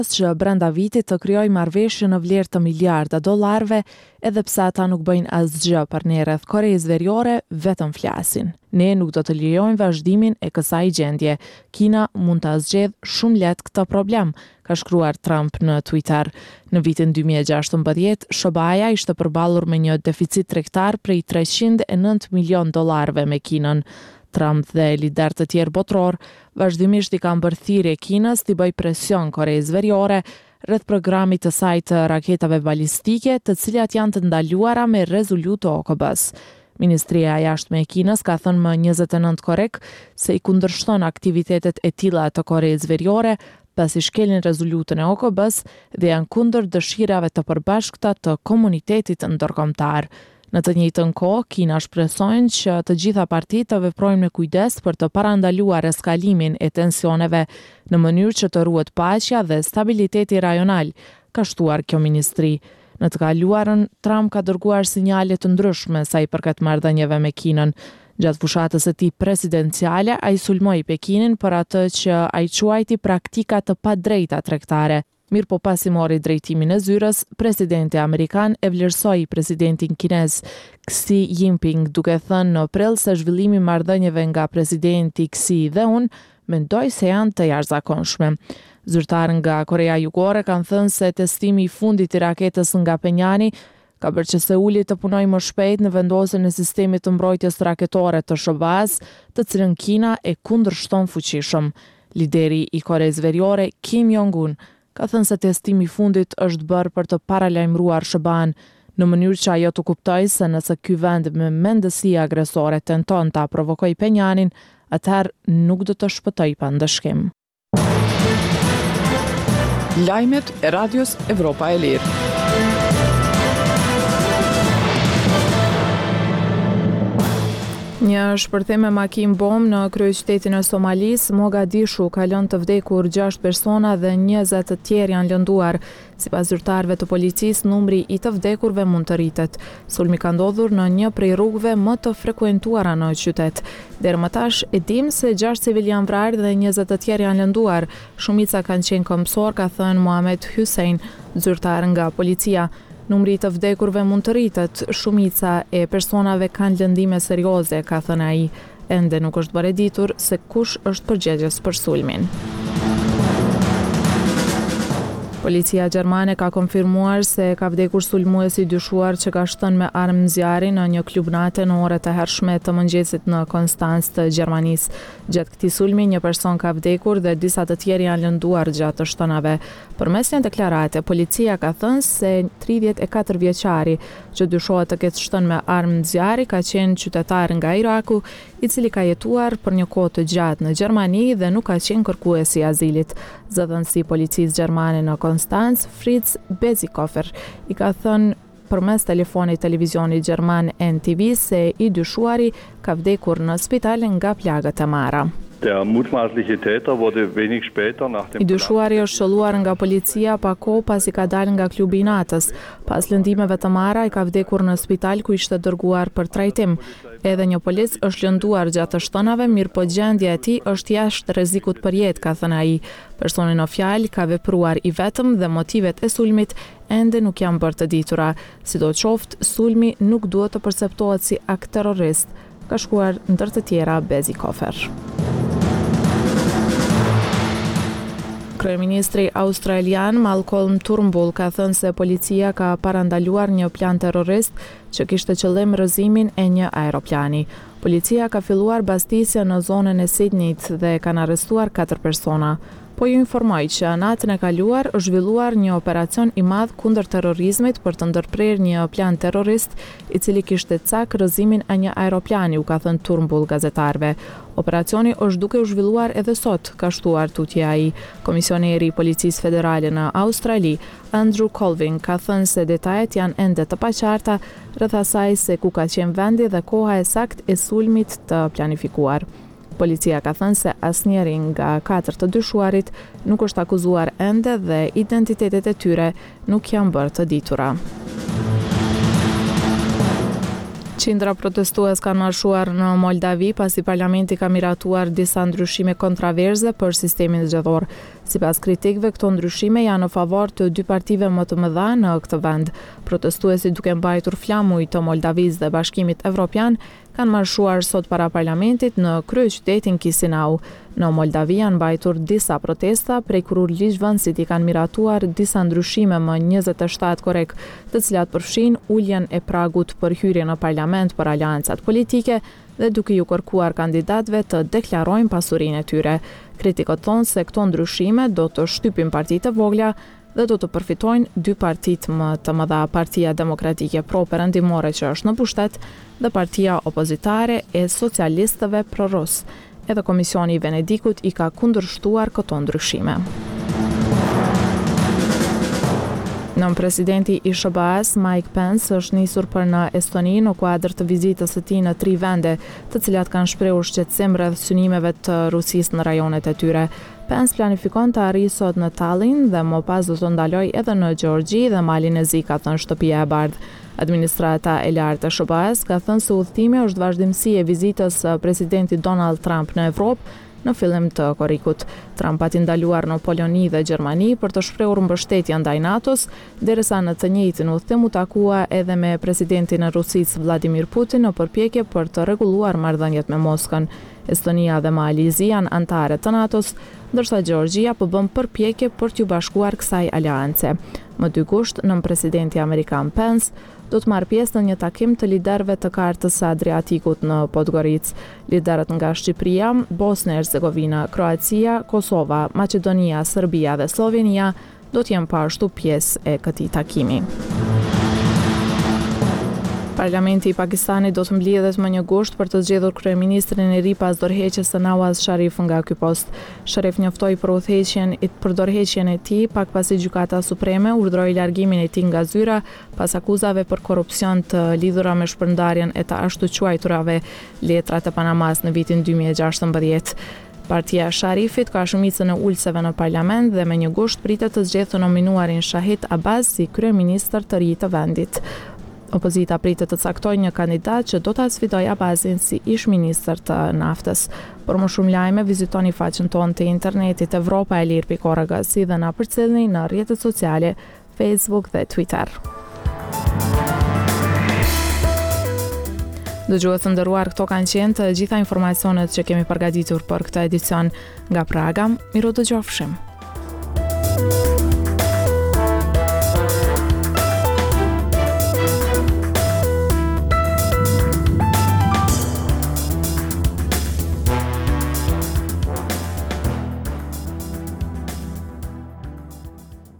që brenda vitit të krijojë marrëveshje në vlerë të miliarda dollarëve, edhe pse ata nuk bëjnë asgjë për ne rreth Koreas Veriore, vetëm flasin. Ne nuk do të lejojmë vazhdimin e kësaj gjendje. Kina mund të zgjedhë shumë lehtë këtë problem, ka shkruar Trump në Twitter. Në vitin 2016, SBA ishte përballur me një deficit tregtar prej 309 milion dollarëve me Kinën. Trump dhe lider të tjerë botror vazhdimisht I kanë bërë thirrje Kinës t'i bëjë presion Koreas Veriore rreth programit të saj të raketave balistike, të cilat janë të ndaluara me rezolutë të OKB-s. Ministria e Jashtme e Kinës ka thënë më 29 korek se I kundërshton aktivitetet e tilla të Koreas Veriore pasi shkelin rezolutën e OKB-s dhe janë kundër dëshirave të përbashkëta të komunitetit ndërkombëtar. Në të njëjtën kohë, Kina shpresojnë që të gjitha partitë të veprojnë me kujdes për të parandaluar eskalimin e tensioneve në mënyrë që të ruhet paqja dhe stabiliteti rajonal, ka shtuar kjo ministri. Në të kaluarën, Trump ka dërguar sinjale të ndryshme sa I përket marrëdhënieve me Kinën. Gjatë fushatës së tij presidenciale, ai sulmoi Pekinin për atë që ai quajti praktika të padrejta tregtare. Mirë po pasi mori drejtimin e zyrës, presidenti Amerikan e vlerësoi presidentin kinez Xi Jinping duke thënë në prill se zhvillimi I marrëdhënieve nga presidenti Xi dhe unë mendoj se janë të jashtëzakonshme. Zyrtarë nga Korea Jugore kanë thënë se testimi I fundit I raketës nga Penjani ka bërë që Seuli të punojë më shpejt në vendosjen e sistemit të mbrojtjes raketore të SBA-s, të cilën Kina e kundërshton fuqishëm. Lideri I Koreas Veriore, Kim Jong-un, ka thënë se testimi I fundit është bërë për të paralajmëruar SBA-n në mënyrë që ajo të kuptojë se nëse ky vend me mendësi agresore tenton ta provokojë Penjanin, atëherë nuk do të shpëtojë pa ndëshkim. Lajmet e Radios Evropa e Lirë. Një shpërthim me makinë bomë në kryeqytetin e Somalisë, Mogadishu, ka lënë të vdekur 6 persona dhe 20 të tjerë janë lënduar. Sipas zyrtarëve të policisë, numri I të vdekurve mund të rritet. Sulmi ka ndodhur në një prej rrugëve më të frekuentuara në qytet. Deri më tash e dim se 6 civil janë vrarë dhe 20 të tjerë janë lënduar. Shumica kanë qenë kombësor, ka thënë Mohamed Hussein, zyrtar nga policia. Numri I të vdekurve mund të rritet, shumica e personave kanë lëndime serioze, ka thënë ai. Ende nuk është bërë ditur se kush është përgjegjës për sulmin. Policia gjermane ka konfirmuar se ka vdekur sulmuesi dyshuar që ka shtënë me armë zjarri në një klub nate në orët e hershme të mëngjesit në Konstancë të Gjermanisë. Gjatë këtij sulmi një person ka vdekur dhe disa të tjerë janë lënduar gjatë të shtonave. Përmes një deklarate, policia ka thënë se 34 vjeçari që dyshohet të ketë shtënë me armë zjarri ka qenë qytetar nga Iraku, I cili ka jetuar për një kohë të gjatë në Gjermani dhe nuk ka qenë kërkues I azilit. Zëdhënësi policisë gjermane në Konstancë, Fritz Bezikofer, I ka thënë përmes telefonit televizionit gjerman NTV se I dyshuari ka vdekur në spital nga plagët e mara. Der mutmaßliche Täter wurde wenig später nach dem I dyshuari është shëlluar nga policia pa kohë pasi ka dalë nga klubi I natës. Pas lëndimeve të mara, I ka vdekur në spital ku ishte dërguar për trajtim. Edhe një polic është lënduar gjatë të shtonave, mirë po gjendja e tij është jashtë rrezikut për jetë, ka thënë ai. Personi në fjalë ka vepruar I vetëm dhe motivet e sulmit ende nuk janë bërë të ditura. Sidoqoftë, sulmi nuk duhet të perceptohet si akt terrorist, ka shkruar ndër të tjera Bezikofer. Kryeministri australian Malcolm Turnbull ka thënë se policia ka parandaluar një plan terrorist që kishte qëllim rrëzimin e një aeroplani. Policia ka filluar bastisje në zonën e Sydneyt dhe kanë arrestuar 4 persona. Po ju informoj që natën e kaluar është zhvilluar një operacion I madh kundër terrorizmit për të ndërprerë një plan terrorist I cili kishte cak rrëzimin e një aeroplani, u ka thënë Turnbull gazetarëve. Operacioni është duke u zhvilluar edhe sot, ka shtuar tutje ai. Komisioneri I Policisë Federale në Australi, Andrew Colvin, ka thënë se detajet janë ende të paqarta rreth asaj se ku ka qenë vendi dhe koha e saktë e sulmit të planifikuar. Policia ka thënë se asnjëri nga 4 të dyshuarit nuk është akuzuar ende dhe identitetet e tyre nuk janë bërë të ditura. Qindra protestues kanë marshuar në Moldavi pasi parlamenti ka miratuar disa ndryshime kontroverse për sistemin zgjedhor. Sipas kritikëve, këto ndryshime janë në favor të dy partive më të mëdha në këtë vend. Protestuesit duke mbajtur flamuj të Moldavisë dhe Bashkimit Evropian kanë marshuar sot para parlamentit në kryeqytetin Kisinau. Në Moldavi janë mbajtur disa protesta prej kur ligjvënësit i kanë miratuar disa ndryshime më 27 korek, të cilat përfshin uljen e pragut për hyrje në parlament për aleancat politike dhe duke ju kërkuar kandidatëve të deklarojnë pasurinë e tyre. Kritikët thonë se këto ndryshime do të shtypin partitë e vogla dhe do të përfitojnë dy partitë më të mëdha, Partia Demokratike Pro-Perëndimore që është në pushtet dhe Partia Opozitare e Socialistëve Pro-Rus. Edhe Komisioni i Venedikut i ka kundërshtuar këto ndryshime. Nën presidenti i SBA-s, Mike Pence, është nisur për në Estoni në kuadër të vizitës së tij në 3 vende, të cilat kanë shprehur shqetësim rreth synimeve të Rusisë në rajonet e tyre. Pence planifikon të arrijë sot në Tallinn dhe më pas do të ndalojë edhe në Gjeorgji dhe Malin e Zi, ka thënë Shtëpia e Bardhë. Administrata e lartë e SBA-s ka thënë se udhëtimi është vazhdimsi e vizitës së presidentit Donald Trump në Evropë në fillim të korrikut. Trump pati ndaluar në Poloni dhe Gjermani për të shprehur mbështetje ndaj NATO-s, derisa në të njëjtin udhëtim u takua edhe me presidentin e Rusisë Vladimir Putin në përpjekje për të rregulluar marrëdhëniet me Moskën. Estonia dhe Malizi janë anëtare të NATO-s, ndërsa Gjeorgjia po bën përpjekje për t'u bashkuar kësaj aleance. Më 2 gusht, nën presidenti amerikan Pence do të marrë pjesë në një takim të liderëve të Kartës së Adriatikut në Podgoricë. Liderët nga Shqipëria, Bosnë-Hercegovina, Kroacia, Kosova, Maqedonia, Serbia dhe Slovenia do të jenë pa ashtu pjesë e këtij takimi. Parlamenti i Pakistanit do të mbledhet më 1 gusht për të zgjedhur kryeministrin e ri pas dorëheqjes së Nawaz Sharif nga ky post. Sharif njoftoi për dorëheqjen e tij pak pasi Gjykata Supreme urdhëroi largimin e tij nga zyra pas akuzave për korrupsion të lidhura me shpërndarjen e të ashtu quajturave letra të Panamas në vitin 2016. Partia e Sharifit ka shumicën e ulëseve në parlament dhe me 1 gusht pritet të zgjedhë të nominuarin Shahid Abbas si kryeministër të ri të vendit. Opozita pritet të caktojë një kandidat që do ta sfidojë Abbasin si ish-ministër të naftës. Për më shumë lajme, vizitoni faqen tonë të internetit evropaelir.org si dhe na përcjellni në rrjetet sociale Facebook dhe Twitter. Dëgjues të nderuar, këto kanë qenë të gjitha informacionet që kemi përgatitur për këtë edicion nga Praga. Miru dëgjofshim.